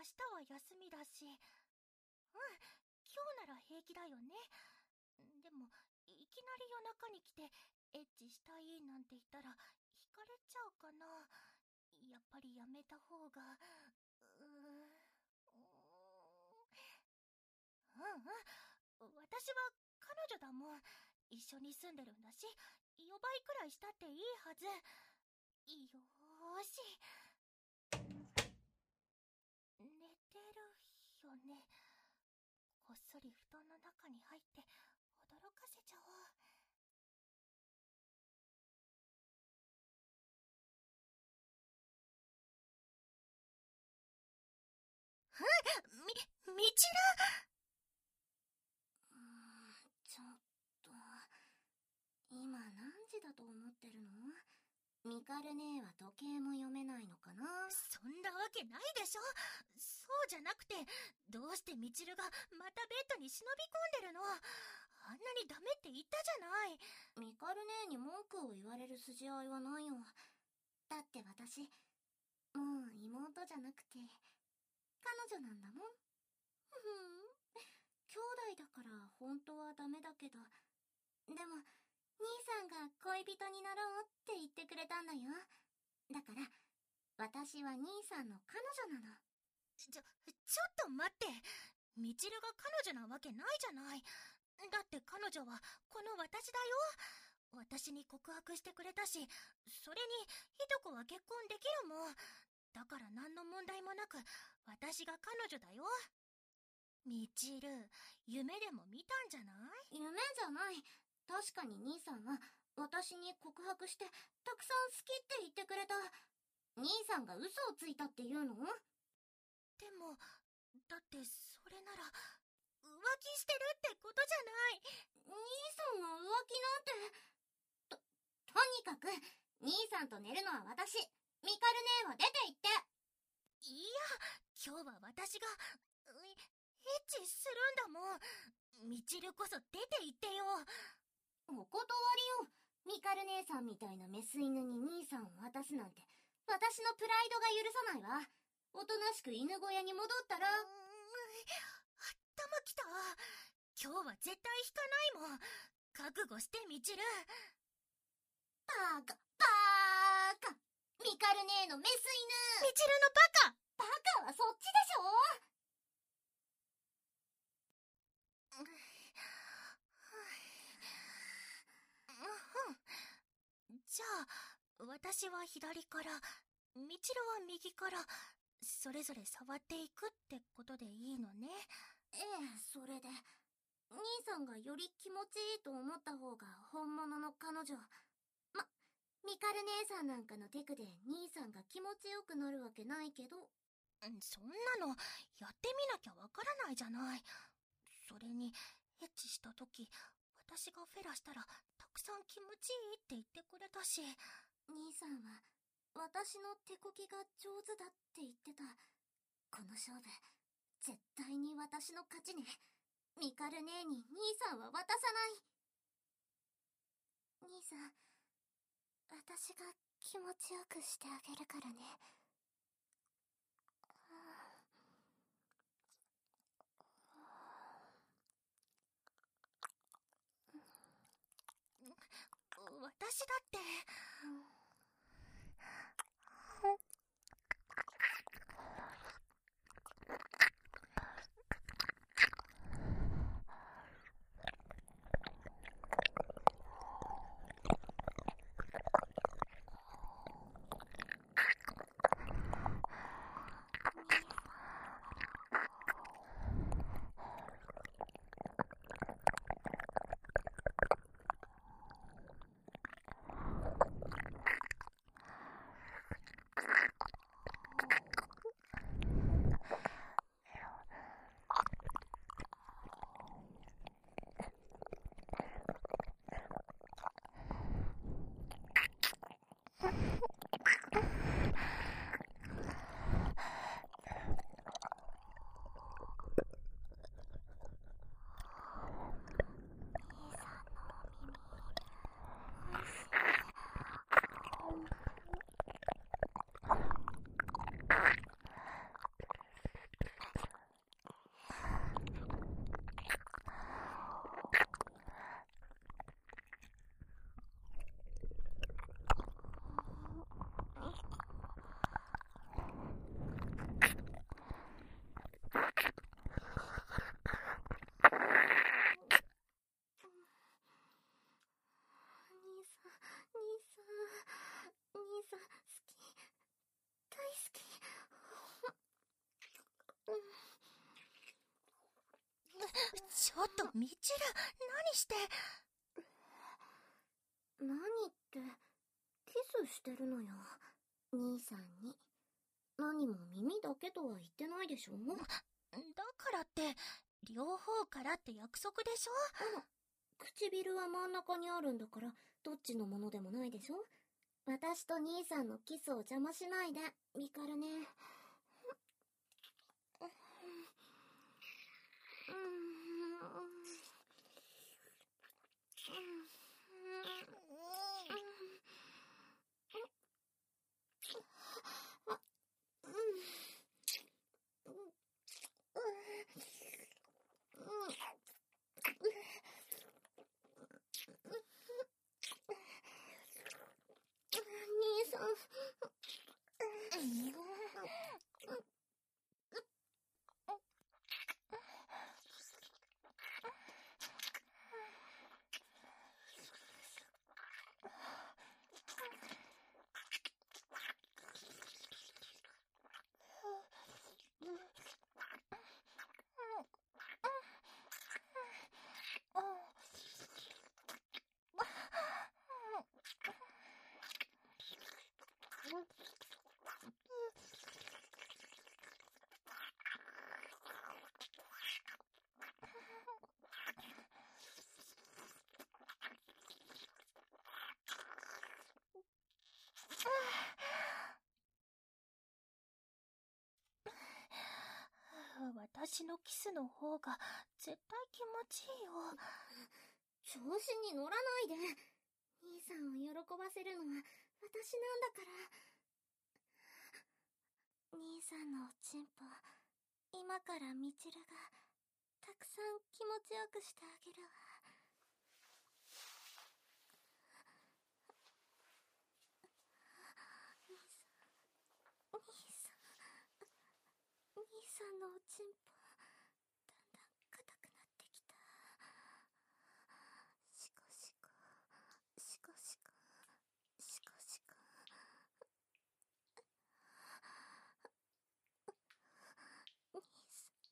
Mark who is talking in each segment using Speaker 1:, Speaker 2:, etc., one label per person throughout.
Speaker 1: 日は休みだし。今日なら平気だよね。でも、いきなり夜中に来て、エッチしたいなんて言ったら、惹かれちゃうかな。やっぱりやめた方が、私は彼女だもん。一緒に住んでるんだし、夜ばいくらいしたっていいはず。よーし。寝てるよね。こっそり布団の中に入って驚かせちゃおう。みちる。
Speaker 2: ちょっと、今何時だと思ってるの？ミカル姉は時計も読めないのかな？
Speaker 1: そんなわけないでしょ。そうじゃなくて、どうしてみちるがまたベッドに忍び込んでるの？あんなにダメって言ったじゃない。
Speaker 2: ミカル姉に文句を言われる筋合いはないよ。だって私、もう妹じゃなくて、彼女なんだもん。兄弟だから本当はダメだけど、でも、兄さんが恋人になろうって言ってくれたんだよ。だから、私は兄さんの彼女なの。
Speaker 1: ちょっと待って。みちるが彼女なわけないじゃない。だって彼女はこの私だよ。私に告白してくれたし、それにひとこは結婚できるもん。だから何の問題もなく、私が彼女だよ。みちる、夢でも見たんじゃない？
Speaker 2: 夢じゃない。確かに兄さんは私に告白してたくさん好きって言ってくれた。兄さんが嘘をついたって言うの？
Speaker 1: でも、だってそれなら浮気してるってことじゃない。
Speaker 2: 兄さんが浮気なんて。とにかく兄さんと寝るのは私。ミカル姉は出て行って。
Speaker 1: いや、今日は私がエッチするんだもん。みちるこそ出て行ってよ。
Speaker 2: お断りよ。ミカル姉さんみたいなメス犬に兄さんを渡すなんて、私のプライドが許さないわ。おとなしく犬小屋に戻ったら。
Speaker 1: 頭きた。今日は絶対引かないもん。覚悟してみちる。
Speaker 2: バカミカル姉のメス
Speaker 1: 犬。みちるのバカ。
Speaker 2: バカはそっちでしょ。
Speaker 1: じゃあ、私は左から、みちるは右から、それぞれ触っていくってことでいいのね。
Speaker 2: ええ、それで。兄さんがより気持ちいいと思った方が本物の彼女。ミカル姉さんなんかのテクで兄さんが気持ちよくなるわけないけど。
Speaker 1: そんなの、やってみなきゃわからないじゃない。それに、エッチした時、私がフェラしたら、たくさん気持ちいいって言ってくれたし。
Speaker 2: 兄さんは、私の手こきが上手だって言ってた。この勝負、絶対に私の勝ちね。ミカル姉に兄さんは渡さない。兄さん、私が気持ちよくしてあげるからね。
Speaker 1: 私だって。 ちょっとみちる、何して。
Speaker 2: 何ってキスしてるのよ、兄さんに。何も耳だけとは言ってないでしょ。
Speaker 1: だからって両方からって約束でしょ。
Speaker 2: 唇は真ん中にあるんだからどっちのものでもないでしょ。私と兄さんのキスを邪魔しないで、ミカルね。兄さん。
Speaker 1: 私のキスの方が絶対気持ちいいよ。
Speaker 2: 調子に乗らないで。兄さんを喜ばせるのは私なんだから。兄さんのおちんぽ、今からみちるがたくさん気持ちよくしてあげるわ。兄さんのおちんぽ、だんだん硬くなってきた。シコシコ、シコシコ、シコシコ。兄さん、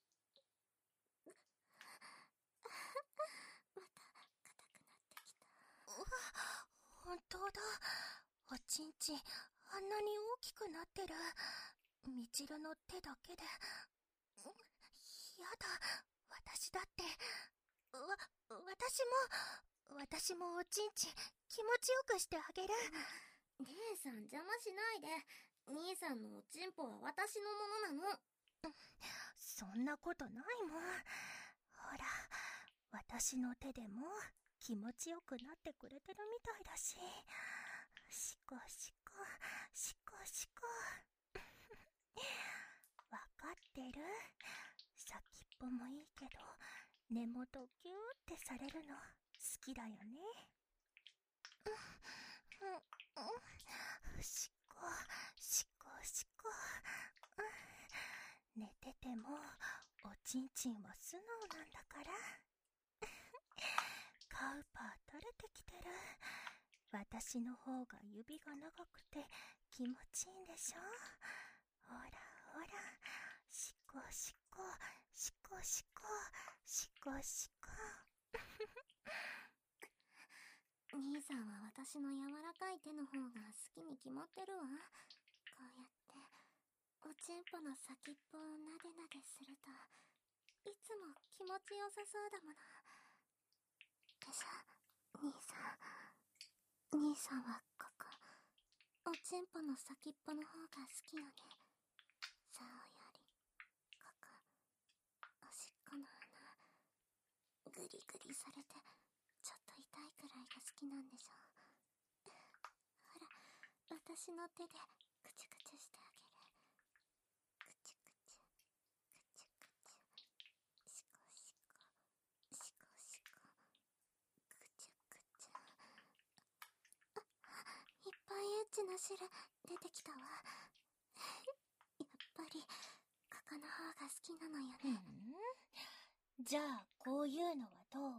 Speaker 2: また硬くなってきた。
Speaker 1: 本当だ、おちんちんあんなに大きくなってる。みちるの手だけで。やだ、私だって。私もおちんちん気持ちよくしてあげる。
Speaker 2: 姉さん邪魔しないで。兄さんのおちんぽは私のものなの。
Speaker 1: そんなことないもん。ほら、私の手でも気持ちよくなってくれてるみたいだし。シコシコ、シコシコ。わかってる？先っぽもいいけど、根元ギューってされるの好きだよね。シコ、シコシコ。寝ててもおちんちんは素直なんだから。カウパー垂れてきてる。私の方が指が長くて気持ちいいんでしょ。ほらほら、シコシコ、シコシコ、シコシコ。
Speaker 2: 兄さんは私の柔らかい手の方が好きに決まってるわ。こうやっておちんぽの先っぽをなでなでするといつも気持ちよさそうだもの。でしょ、兄さん。兄さんはここ、おちんぽの先っぽの方が好きよね。そうよりここ、おしっこの穴、グリグリされてちょっと痛いくらいが好きなんでしょ。ほら、私の手でクチュクチュしてあげる。クチュクチュ、クチュクチュ、シコシコ、シコシコ、クチュクチュ。いっぱいエッチな汁出てきたわ。やっぱりここの方が好きなのよね。
Speaker 1: じゃあこういうのはどう？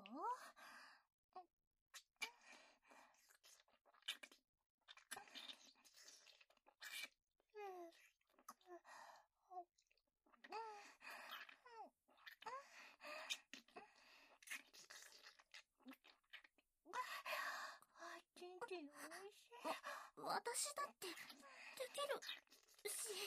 Speaker 2: 私だってできるし。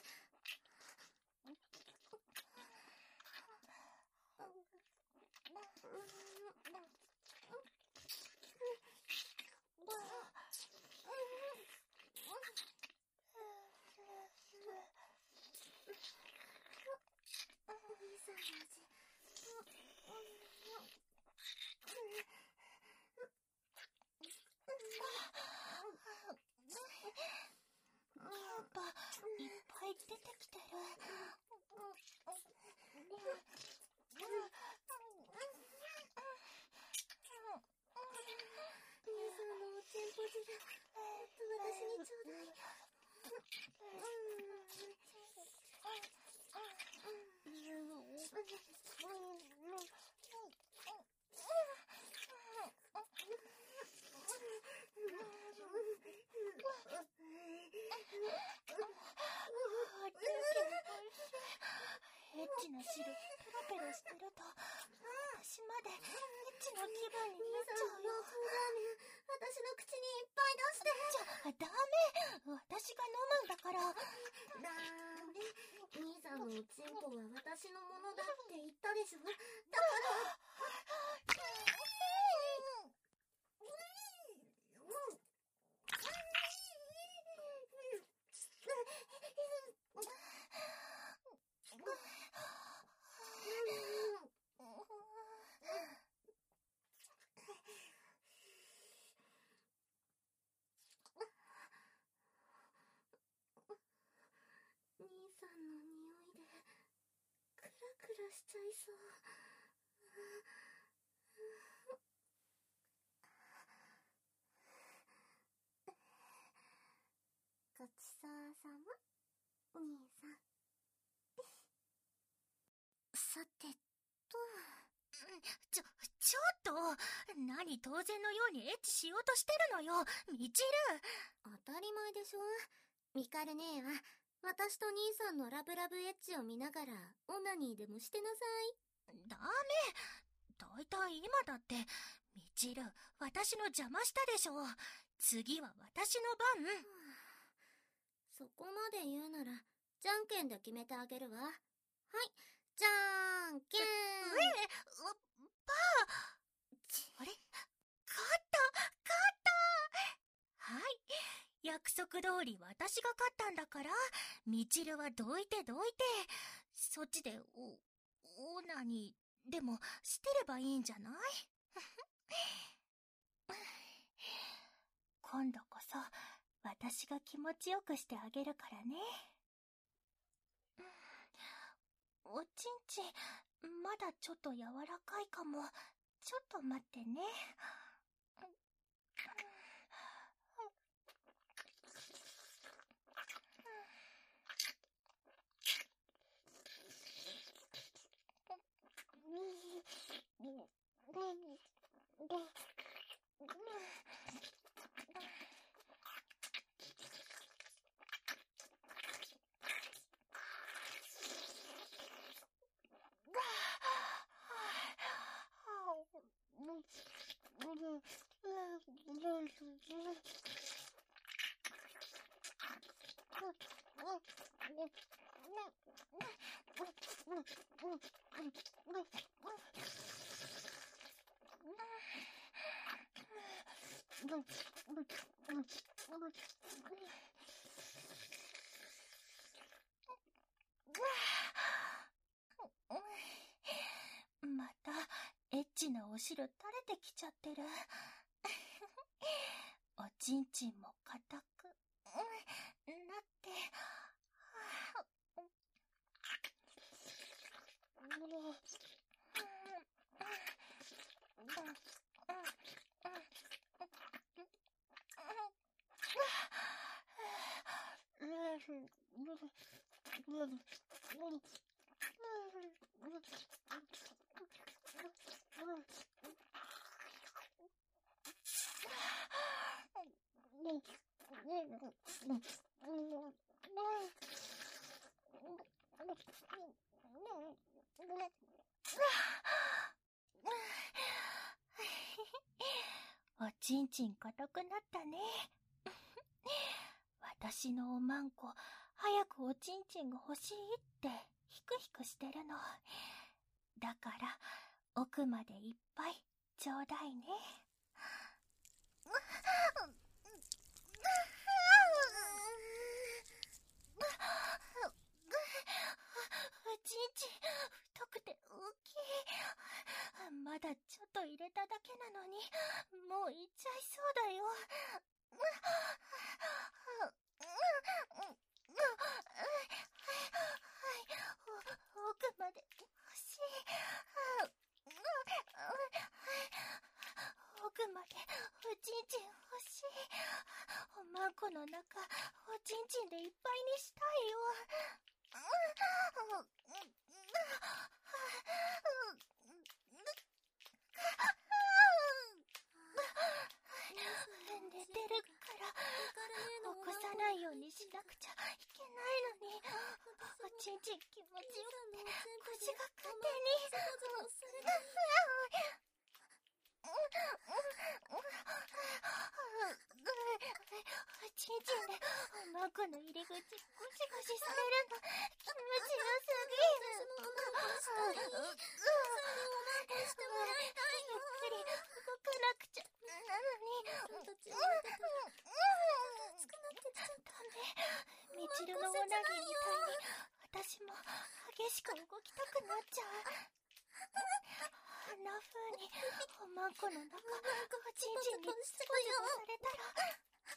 Speaker 1: やっぱいっぱい出てきてる。
Speaker 2: 兄さんのおちんぽ汁、私にちょうだい。
Speaker 1: エッチな汁ペロペロしてると私までエッチな気分になっちゃうよ。
Speaker 2: 私の口にいっぱい出して。
Speaker 1: ダメ、私が飲むんだから。
Speaker 2: だめ、兄さんのおちんぽは私のものだって言ったでしょ。だから兄さんの匂いでクラクラしちゃいそう。ごちそうさま、兄さん。さてと。
Speaker 1: ちょっと、何当然のようにエッチしようとしてるのよ、みちる。
Speaker 2: 当たり前でしょ。ミカル姉は私と兄さんのラブラブエッチを見ながらオナニーでもしてなさい。
Speaker 1: ダメ。だいたい今だってみちる、私の邪魔したでしょ。次は私の番。
Speaker 2: そこまで言うならじゃんけんで決めてあげるわ。はい、じゃんけん。
Speaker 1: パー。あれ、勝ったはい、約束通り私が勝ったんだから、みちるはどいて。そっちでオナニーでもしてればいいんじゃない？今度こそ私が気持ちよくしてあげるからね。おちんちまだちょっと柔らかいかも。ちょっと待ってね。またエッチなお汁垂れてきちゃってる。おちんちんも硬くなっておちんちん硬くなったね。 私のおまんこ、早くおちんちんが欲しいってヒクヒクしてるの。だから奥までいっぱいちょうだいね。おちんちん太くて大きい。まだちょっと入れただけなのにもういっちゃいそうだよ。奥まで欲しい。奥までおちんちん欲しい。おまんこの中おちんちんでいっぱいにしたいよ。寝てるから起こさないようにしなくちゃいけないのに、おちんちん気持ちよくて腰が勝手に。おちんちんでおまんこの入り口ゴシゴシされるの気持ちよすぎる。ゆっくり動かなくちゃなのに。みちるのオナニーみたいに私も激しく動きたくなっちゃう。あんな風におまんこの中おちんちんにズボズボされたら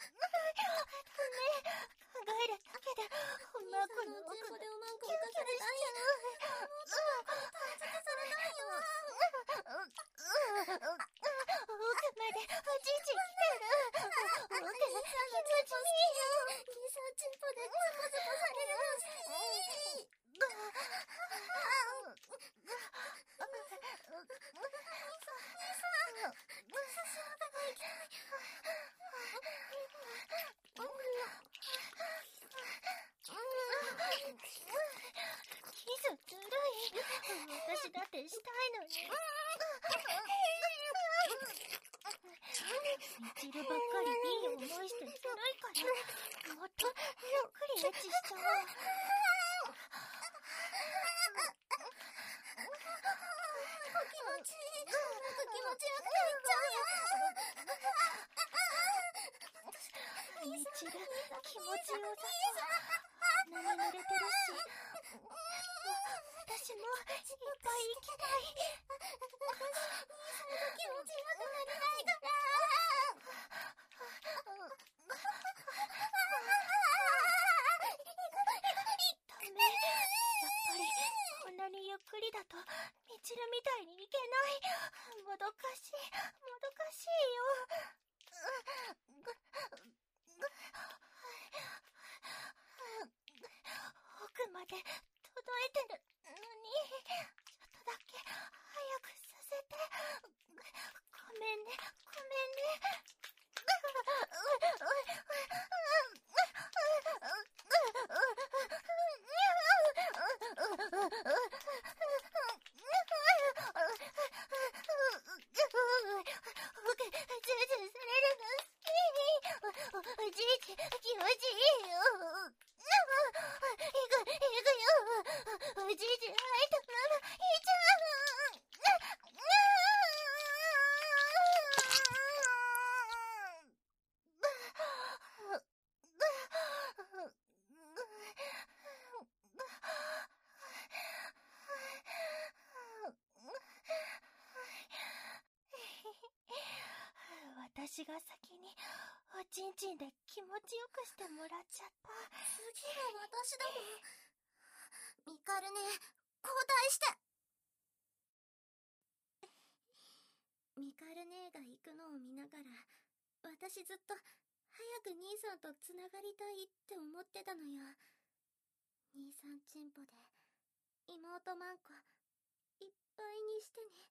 Speaker 1: 考えるだけでおまんこの奥がキュンキュンしちゃう。奥までおちんちん来てる。奥が気持ちいいよ。兄さんチンポでズボズボされるの好き。キスずるい。私だってしたいのに。みちるばっかりいい思いしてずるいからもっとゆっくりエッチしちゃおう。気持ちいい。気持ちよくていっちゃうよ。みちる気持ちよさそう。鼻に濡れてるし私もいっぱい行きたい。気持ちよくなりたいから。ダメ。やっぱりこんなにゆっくりだとみちるみたいにいけない。もどかしいよ。奥まで届いてるのにちょっとだけ早くさせて。ごめんね。おじいち気持ちいいよ。行くよ。おじいち入ったままいっちゃう。私が先におちんちんで気持ちよくしてもらっちゃった。
Speaker 2: 次は私だもん。ミカル姉、交代して。ミカル姉が行くのを見ながら、私ずっと早く兄さんとつながりたいって思ってたのよ。兄さんチンポで妹マンコいっぱいにしてね。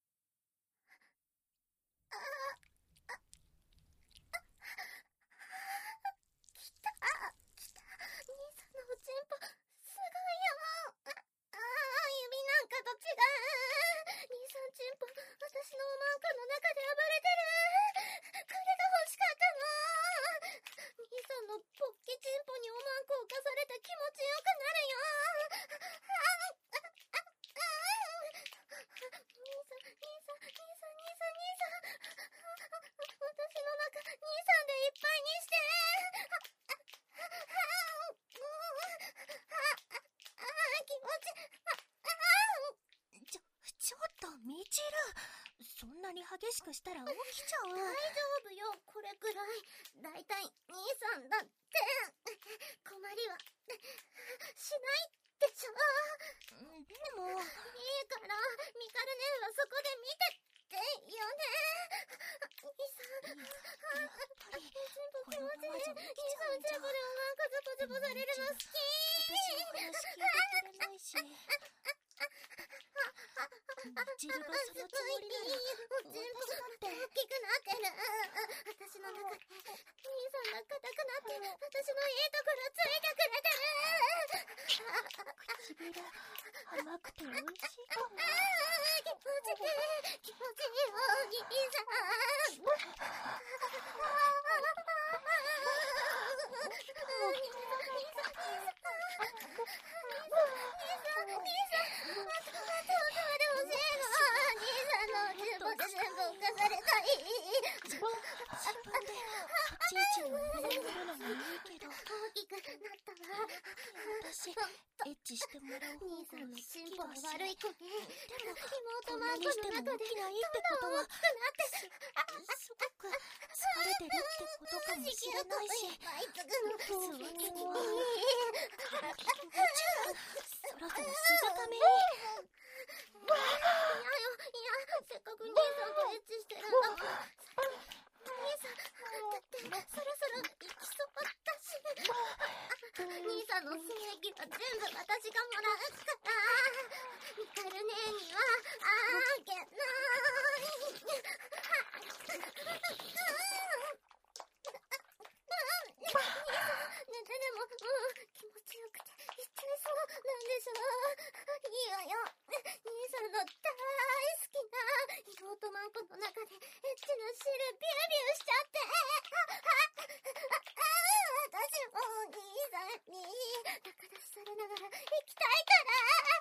Speaker 2: 来た。兄さんのおちんぽすごいよ。指なんかと違う。兄さんチンポ私のおまんこの中で暴れてる。これが欲しかったの。兄さんのポッキチンポ
Speaker 1: なに激しくしたら起きちゃう。
Speaker 2: 大丈夫よ、これくらい。だいたい兄さんだって。困りはしないでしょ。
Speaker 1: でも。
Speaker 2: いいから、ミカル姉はそこで見てってよね。兄さん。
Speaker 1: やっぱり、
Speaker 2: 気持ちいい。兄さん、
Speaker 1: ん
Speaker 2: チェコでお腹ズポズポされるの好き。
Speaker 1: 私の話聞いてくれないし。みちるがそのつもりなら、
Speaker 2: 全部大きくなってる。私の中で兄さんが硬くなって私のいいところついてくれてる。
Speaker 1: 唇甘くて美味しいかも。
Speaker 2: 気持ちいいよ兄さん。
Speaker 1: エッチしてもらう方
Speaker 2: 兄さんの
Speaker 1: が
Speaker 2: 進歩は
Speaker 1: 好きだし。
Speaker 2: 悪い子ね。
Speaker 1: でも、
Speaker 2: 妹
Speaker 1: こん
Speaker 2: マンコ
Speaker 1: なにしても
Speaker 2: の中で
Speaker 1: 起きないってことは、すごく疲れてるってことかもしれないし、その次は、そろそろするために。
Speaker 2: せっかく兄さんとエッチしてるんだもん。兄さん、だってそろそろ行きそうだし。兄さんの精液は全部私がもらうから。ミカル姉にはあげない。でも、気持ちよくて言っちゃいそうなんでしょ。いいわよ。兄さんの大好きな妹マンコの中でエッチな汁ビュービューしちゃって。私もお兄さんに仲出しされながら行きたいから。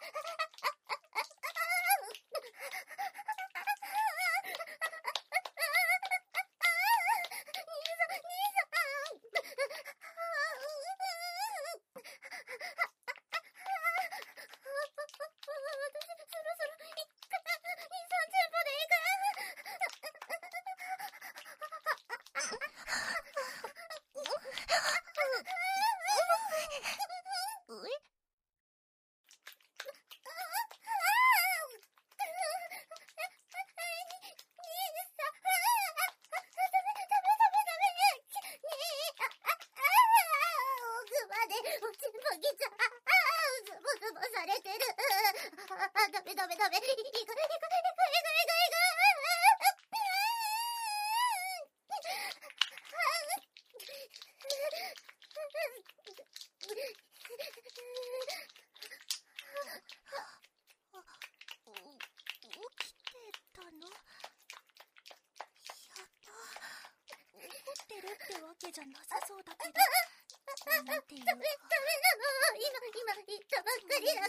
Speaker 1: じゃなさそうだけど、なんていうか。
Speaker 2: ダメなの。今言ったばっかりだから。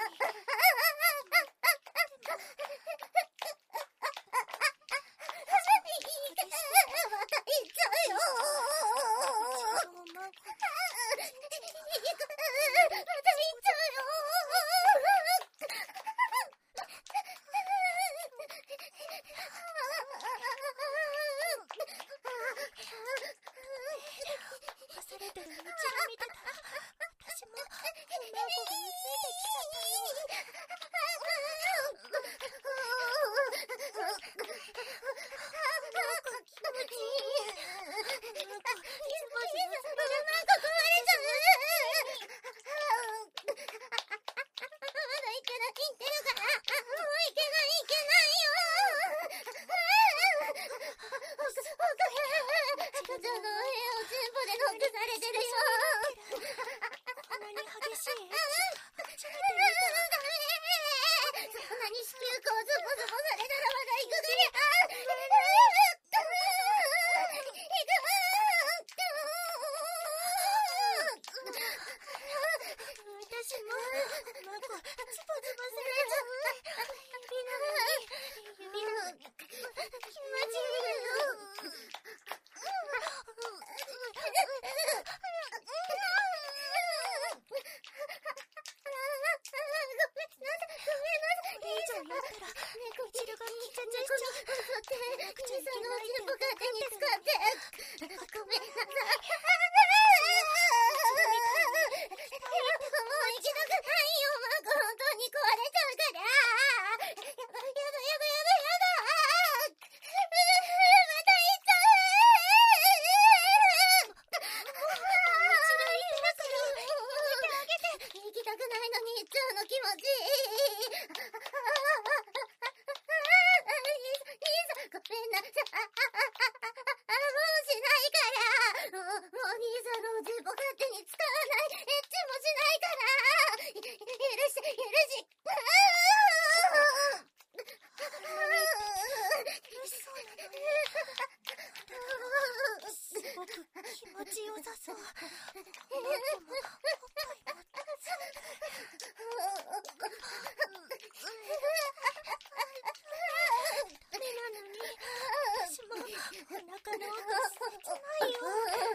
Speaker 2: また言っちゃうよ。また言っちゃうよ。
Speaker 1: 忘れてるうちに見てたら、私も女の子がついてきちゃったよ。なんか気持ちいい。なんかズバズバされる。
Speaker 2: なんか壊れちゃう。まだいけない言ってるから。もういけないよ。赤ちゃんのお部屋を全部でノックされてるよ。
Speaker 1: こんなに激しい。初めて
Speaker 2: そんなに子宮口ズボズボされたらまだ行くぐりゃ。
Speaker 1: 私も、なんか、ズバズバされちゃう。指なのに、気持ちいいよ。これ以上やったら、みちるがちゃちゃしちゃう。
Speaker 2: きたくないよ、マーク。本当に壊れちゃうから。やだ。また行っちゃう。行きたくないのに行っちゃうの気持ちいい。兄さん、ごめんなさい。もうしないから。もう兄さんのおじいぼ勝手に使わない。エッチもしないから。許して。
Speaker 1: すごく気持ちよさそう。マークもおっぱいもダメなのに、私もお腹の奥切ないよ。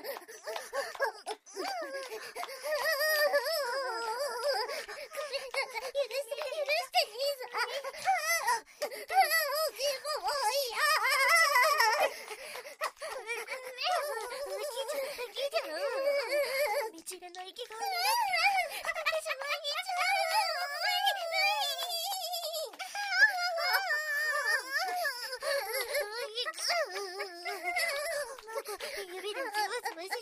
Speaker 2: 許して兄さん。おじいももう嫌。
Speaker 1: みちるの息が指でつぶつぶしながら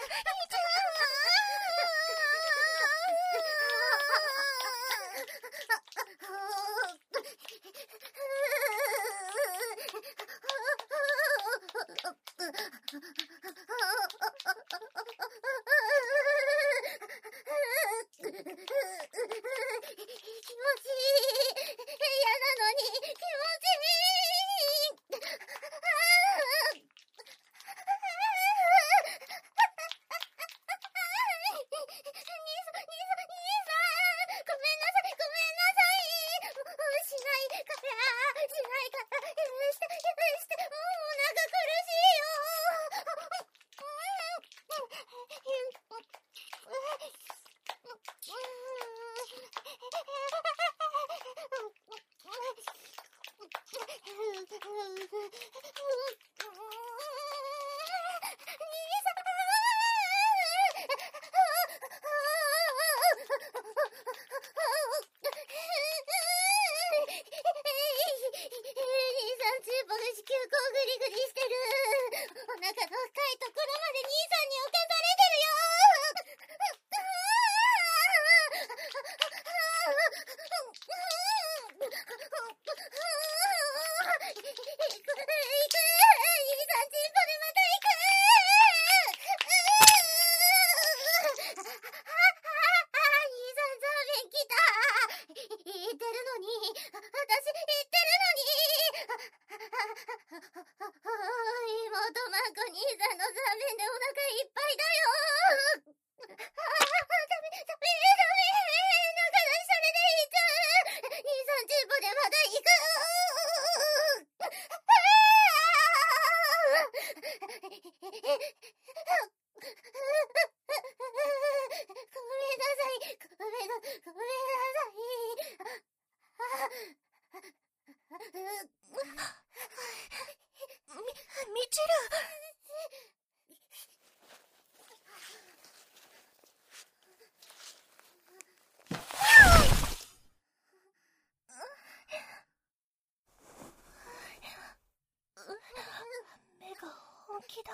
Speaker 1: 気だ。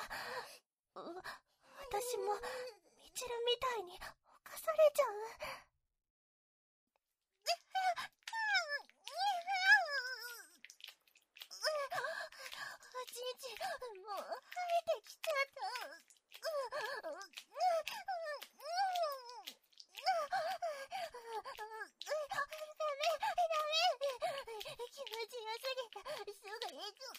Speaker 1: 私もみちるみたいに犯されちゃう。おじいち、もう生えてきちゃった。気持ちよすぎてすぐ行く。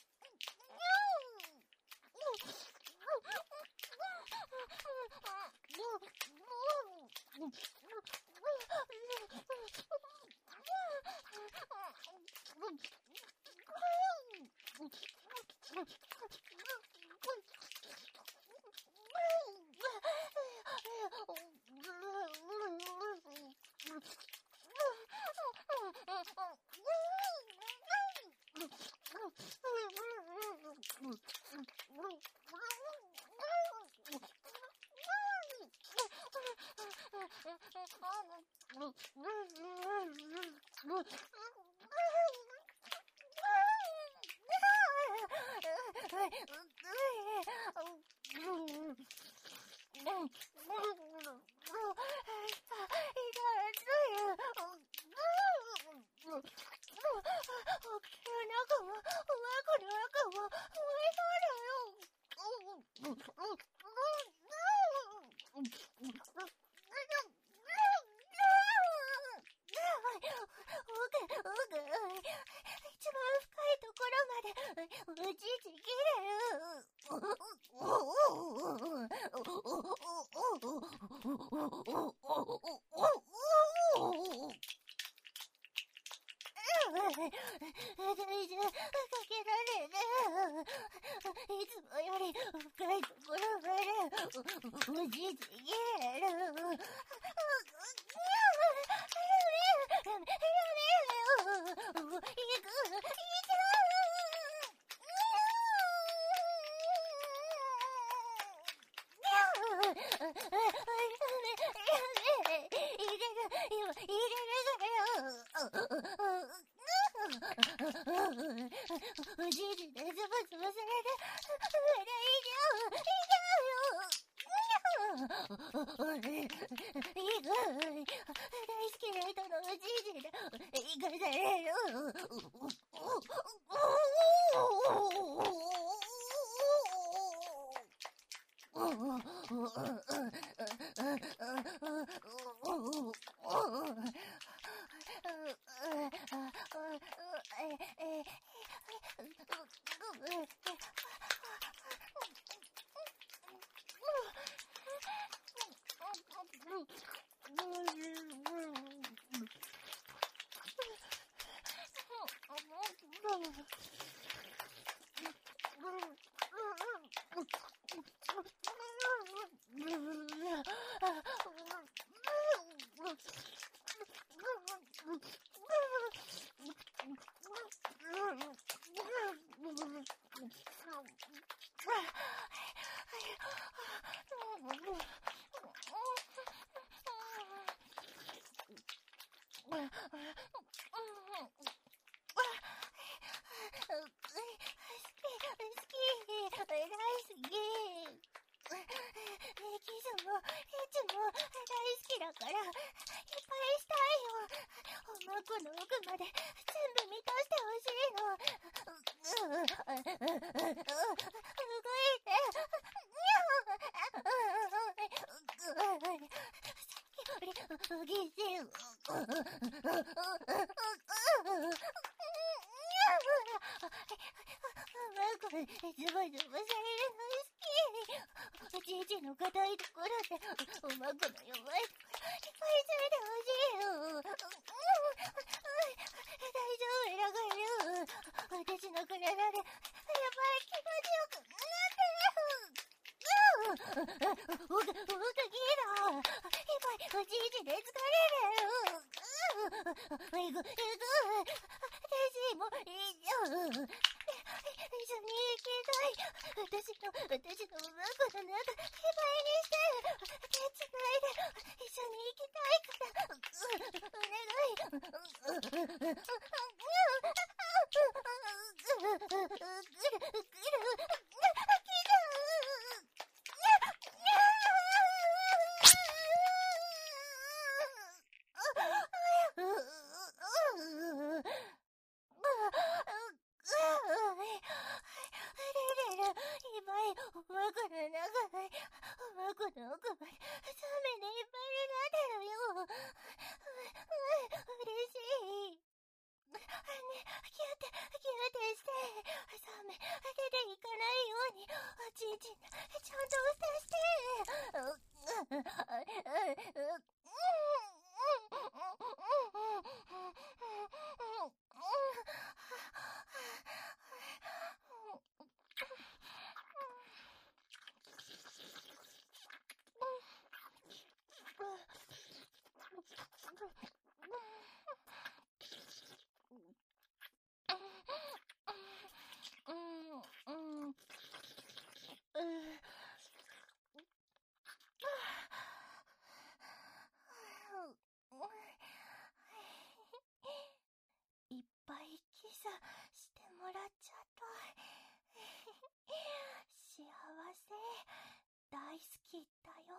Speaker 1: 大好きだよ。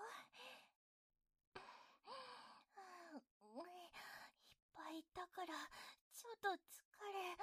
Speaker 1: いっぱいいたからちょっと疲れ。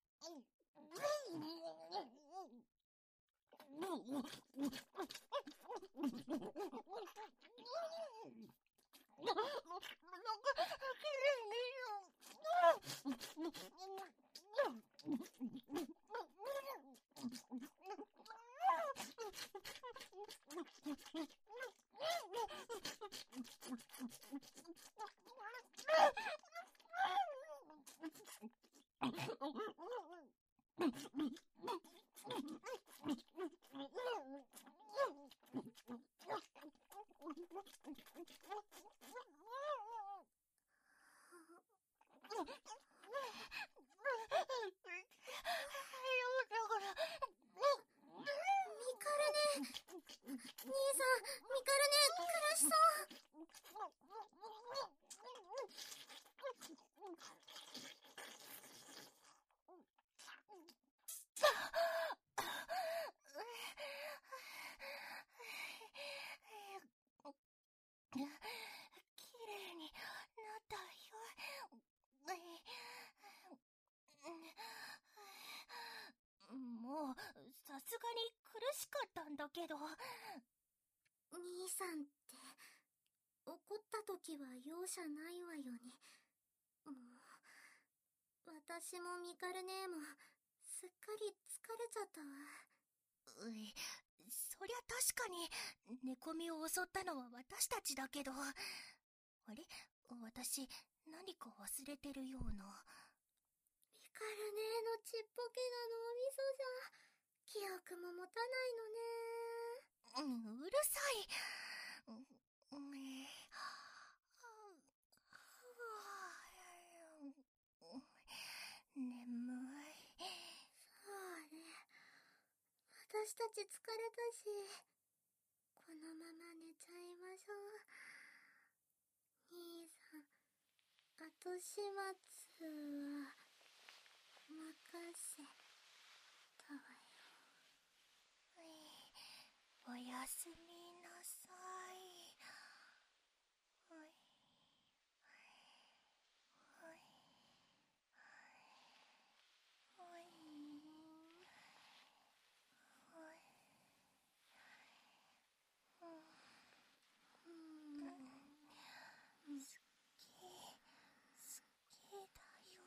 Speaker 2: 兄さん、ミカルネ、苦しそう。
Speaker 1: きれいになったよ。もうさすがに苦しかったんだけど。
Speaker 2: 兄さんって、怒った時は容赦ないわよね。もう、私もミカル姉も、すっかり疲れちゃったわ。
Speaker 1: そりゃ確かに寝込みを襲ったのは私たちだけど、あれ、私何か忘れてるような。
Speaker 2: ミカル姉のちっぽけな脳みそじゃ記憶も持たないのね。
Speaker 1: うるさい。眠い。
Speaker 2: そうね。私たち疲れたし、このまま寝ちゃいましょう。兄さん、後始末は、任せたわよ。
Speaker 1: おやすみなさい。好きだよ。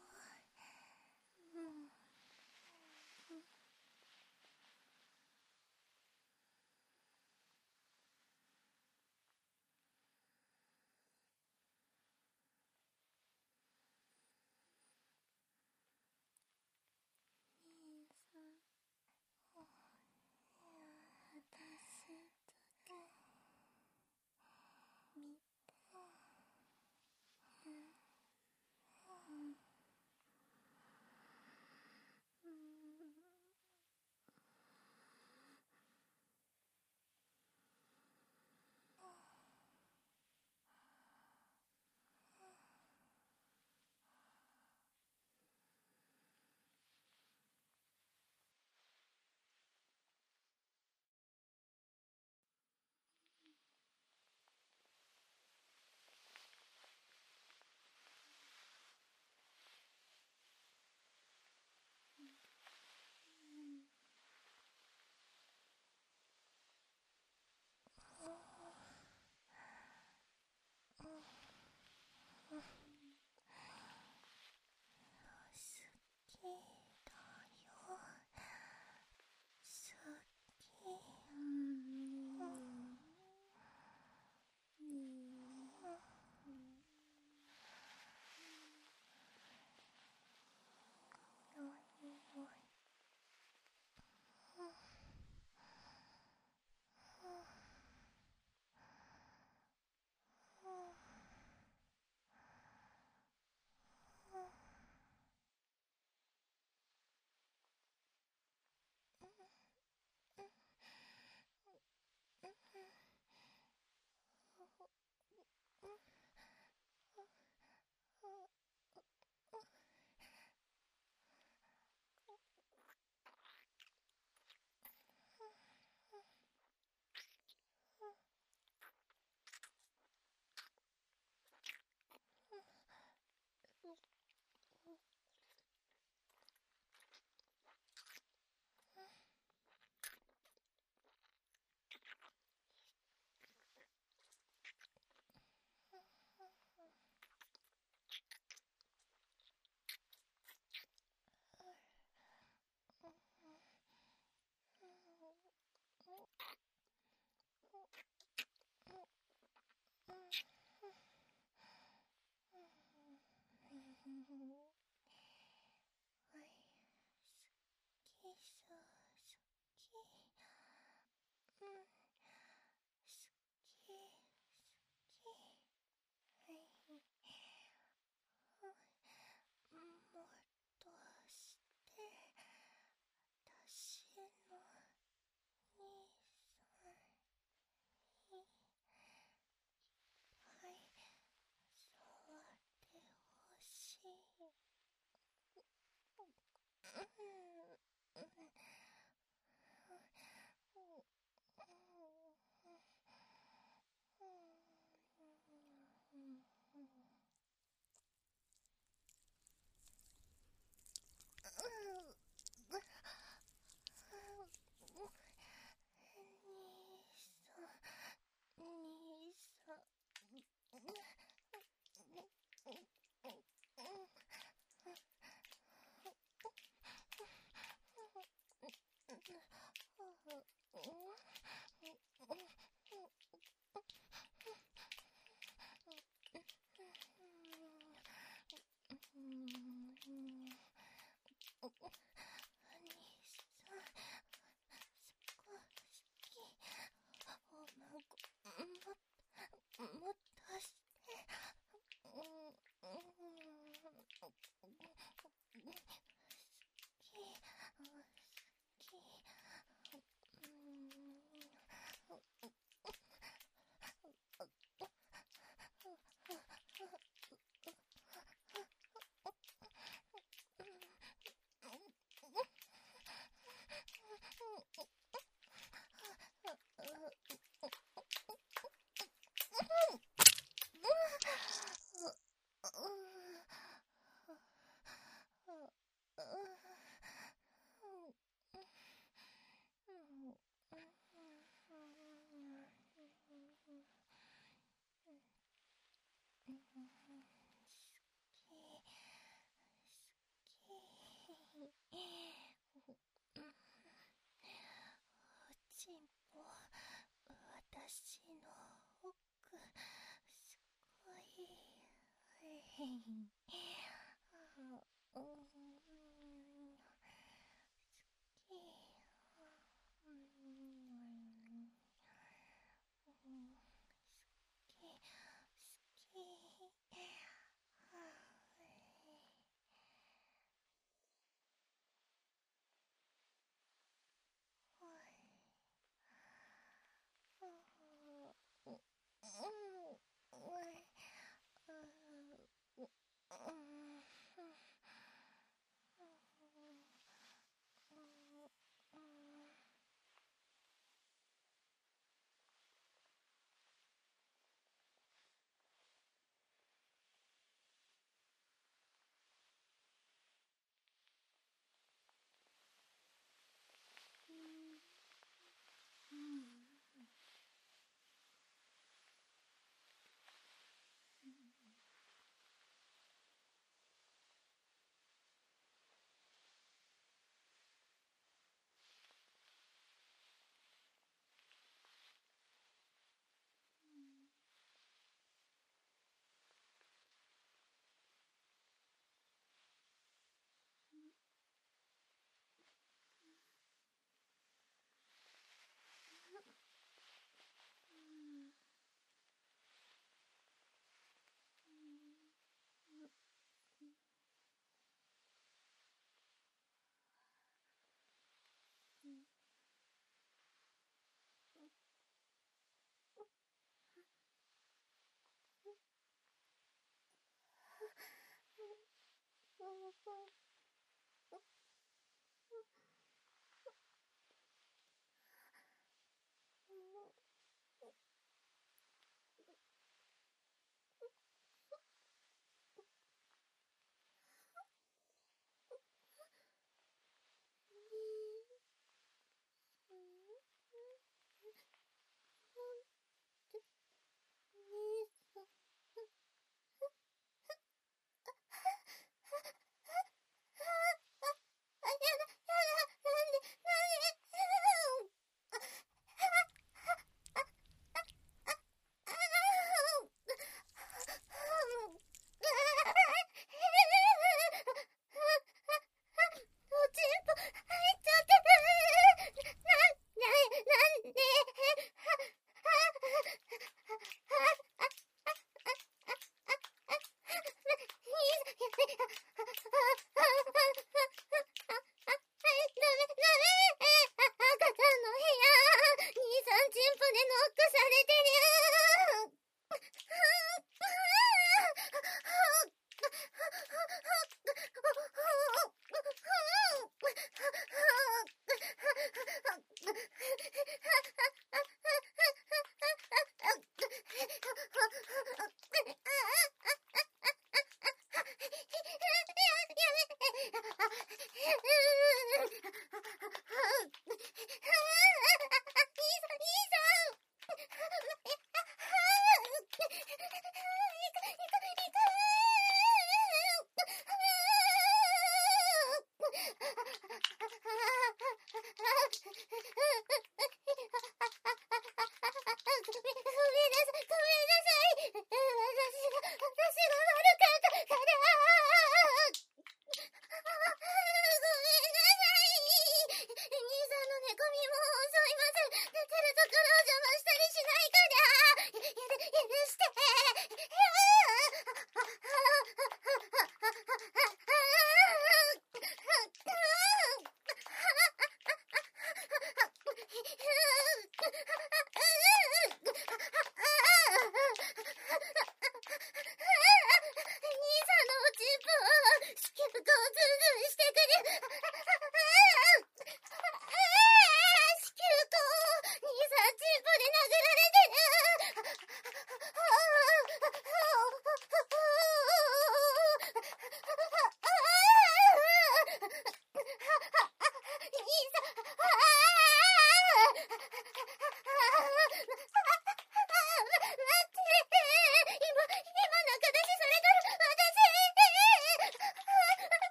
Speaker 1: ちんぽ、私の奥、すごい。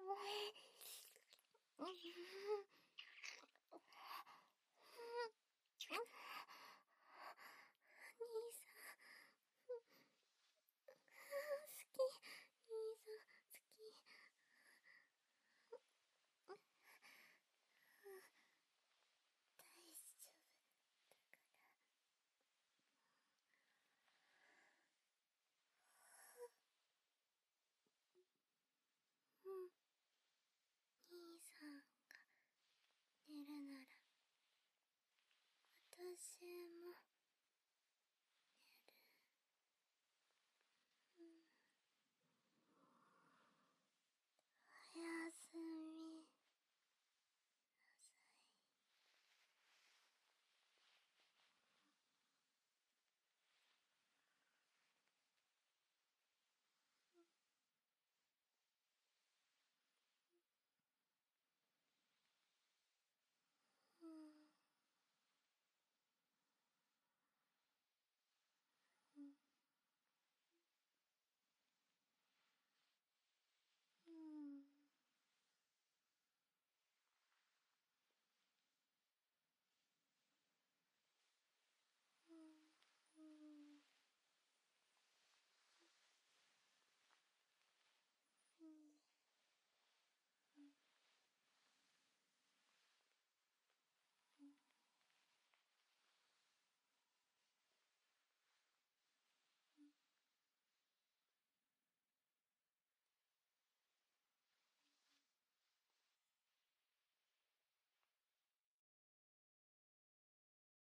Speaker 2: 兄さんが寝るなら私も